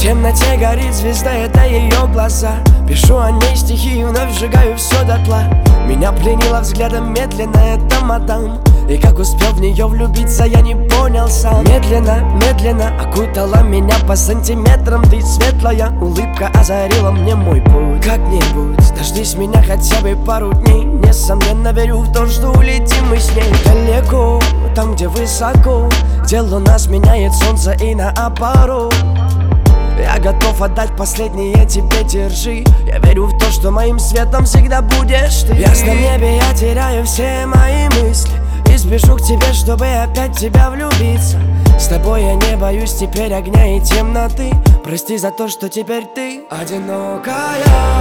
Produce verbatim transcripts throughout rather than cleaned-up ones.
темноте горит звезда, это ее глаза. Пишу о ней стихи и вновь сжигаю все дотла. Меня пленила взглядом медленно эта мадам, и как успел в нее влюбиться, я не понял сам. Медленно, медленно окутала меня по сантиметрам. Ты светлая улыбка озарила мне мой путь. Как-нибудь дождись меня хотя бы пару дней. Несомненно верю в то, что улетим мы с ней далеко, там где высоко, где луна сменяет солнце и наоборот. Я готов отдать последнее тебе, держи. Я верю в то, что моим светом всегда будешь ты. В ясном небе я теряю все мои мысли и спешу к тебе, чтобы опять в тебя влюбиться. С тобой я не боюсь теперь огня и темноты. Прости за то, что теперь ты одинокая.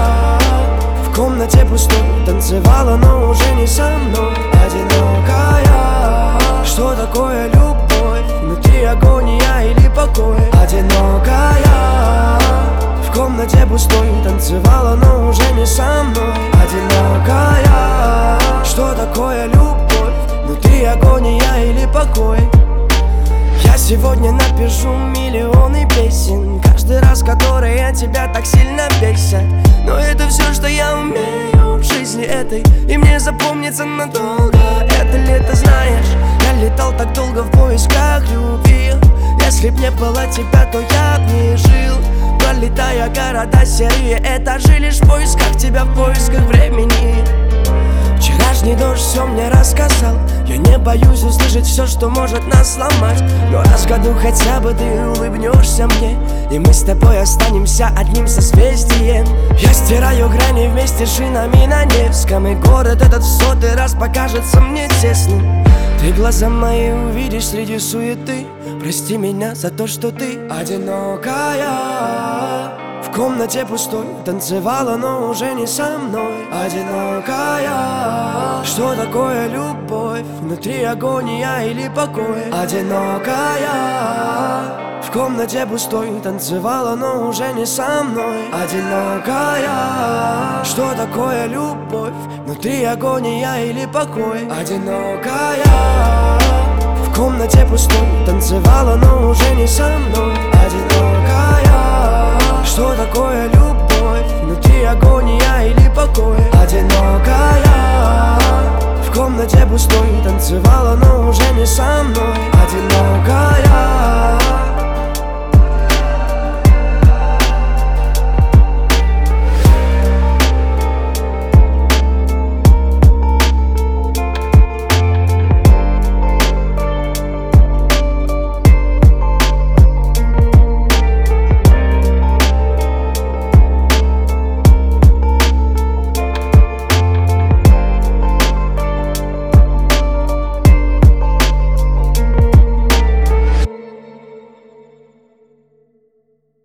В комнате пустой танцевала, но уже не со мной. Одинокая. Что такое любовь? Внутри агония или покой? Одинокая. В комнате пустой танцевала, но уже не со мной. Одинокая. Что такое любовь? Внутри агония или покой? Я сегодня напишу миллионы песен, каждый раз, которые тебя так сильно бесят. Но это все, что я умею в жизни этой, и мне запомнится надолго. Это лето, знаешь, я летал так долго в поисках любви. Если б не было тебя, то я б не жил, пролетая города серые этажи, лишь в поисках тебя, в поисках времени. Вчерашний дождь все мне рассказал. Я не боюсь услышать все, что может нас сломать. Но раз в году хотя бы ты улыбнешься мне, и мы с тобой останемся одним созвездием. Я стираю грани вместе с шинами на Невском, и город этот в сотый раз покажется мне тесным. Ты глаза мои увидишь среди суеты. Прости меня за то, что ты одинокая. В комнате пустой танцевала, но уже не со мной. Одинокая. Что такое любовь? Внутри агония или покой? Одинокая. В комнате пустой танцевала, но уже не со мной. Одинокая. Что такое любовь? Внутри агония или покой? Одинокая. В комнате пустой танцевала, но уже не со мной. Одинокая. Что такое любовь? Внутри агония или покой? Одинокая. В комнате пустой танцевала, но уже не со мной. Одинокая.